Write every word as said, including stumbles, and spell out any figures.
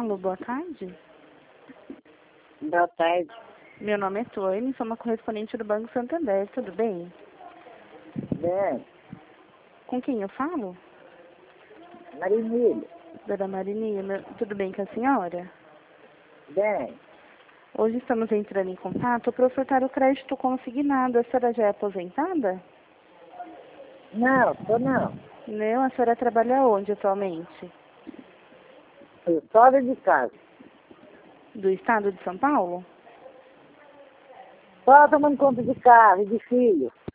Paulo, boa tarde. Boa tarde. Meu nome é Tony, sou uma correspondente do Banco Santander, tudo bem? Bem, Com quem eu falo? Marinilha. Dona Marinila, tudo bem com a senhora? Bem, Hoje estamos entrando em contato para ofertar o crédito consignado. A senhora já é aposentada? não, tô não. Não, a senhora trabalha onde atualmente? Eu fora de casa. Do estado de São Paulo? Só tomando conta de carro e de filho.